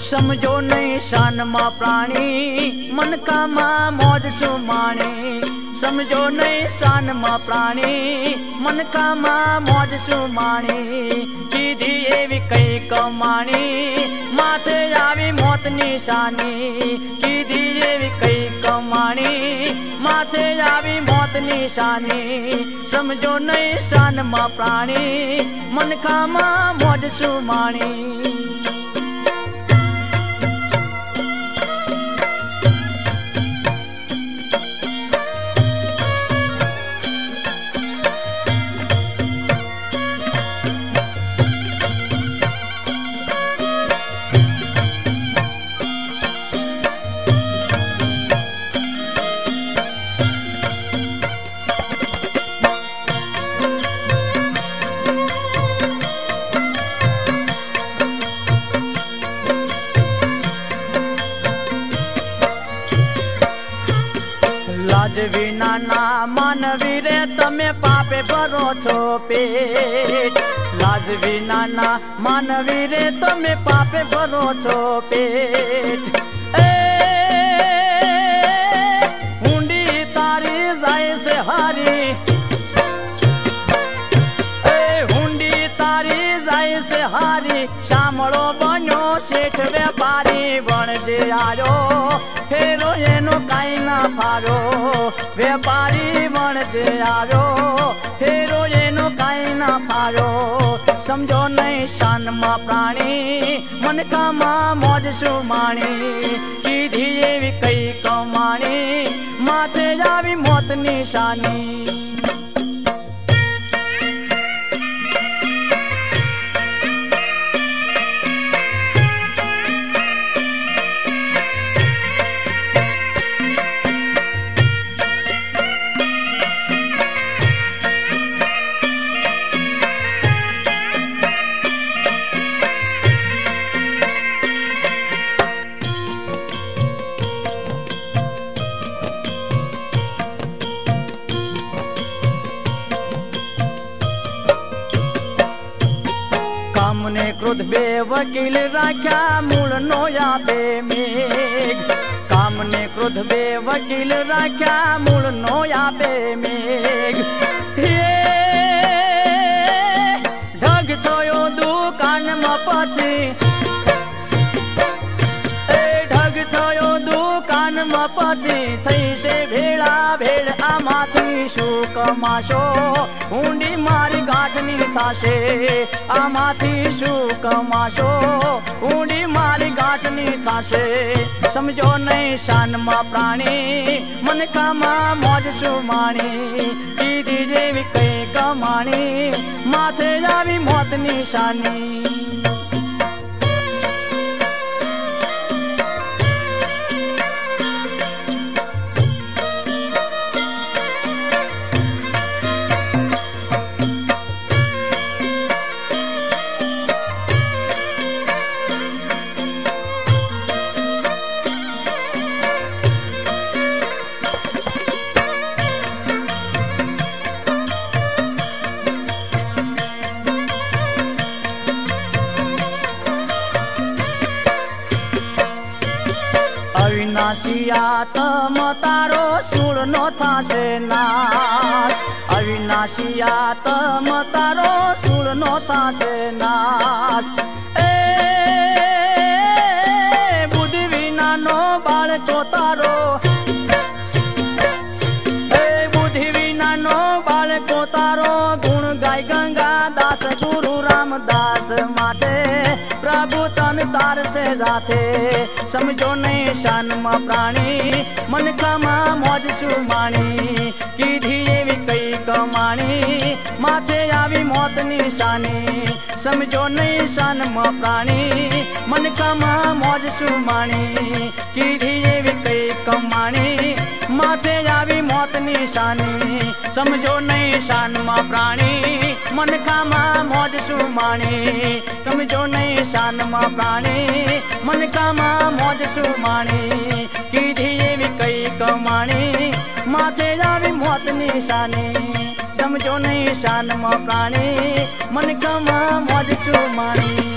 समझो नहीं शान मां प्राणी मन का मां मौज सुमाणी। समझो नहीं शान मां प्राणी मन का मां मौज सुमाणी। कीधी एवी कई कमाणी माथे आवी मौत निशानी। कीधी एवी कई कमाणी माथे आवी मौत निशानी। समझो नहीं शान मां प्राणी मन का मां मौज सुमाणी। लाज विना ना मानवी रे तमे पापे भरो छो पेट। लाज विना ना मानवी रे तमे पापे भरो छो पेट। ए हुंडी तारी जाए से हारी। ए हुंडी तारी जाए से हारी। शामड़ो बनो सेठ व्यापारी बन जे आयो फेरो एनो काई ना फारो। व्यापारी बन जे आयो फेरो एनो काई ना फारो। समझो नहीं शान मां प्राणी मन का मां मौज सुमाणी। कीधी एवी कई कमाणी माथे जावी मौत निशानी। कामने क्रोध बे वकील राख्या मूल नोया बे मेघ। कामने क्रोध बे वकील राख्या मूल नोया बे मेघ। ढग थयो दुकान में पसी। ढग थयो दुकान में पसी थई से भेड़ा भेड़ आमाथी शू कमाशो। ऊंडी मारी गांठनी थाशे आमाथी शू कमाशो। ऊंडी मारी गांठनी थाशे। समझो नहीं शान मां प्राणी मन का मां मौज सुमाणी। कीधी जेवी कई कमाणी माथे जावी मौत निशानी। अविनाशिया तम तारो सूर नो थाशे नाश। अविनाशिया तम तारो सूर नो थाशे नाश। ए बुद्धि विना नो बाळको तारो। ए बुद्धि विना नो बाळको तारो। गुण गाय गंगा दास गुरु रामदास माटे प्रभु तन तार से जाते। समझो नहीं शान मां प्राणी मन का मां मौज सुमाणी। कीधी एवी कई कमाणी माथे आवी मौत निशानी। समझो नहीं शान मां प्राणी मन का मां मौज सुमाणी। कीधी एवी कई कमाणी माथे आवी मौत निशानी। समझो नहीं शान मां प्राणी मन का मां मौज सुमाणी। समझो नहीं शान मां प्राणी मन का मां मौज सुमाणी। कीधी एवी कई कमाणी माथे जावी मौत निशानी। समझो नहीं शान मां प्राणी मन का मां मौज सुमाणी।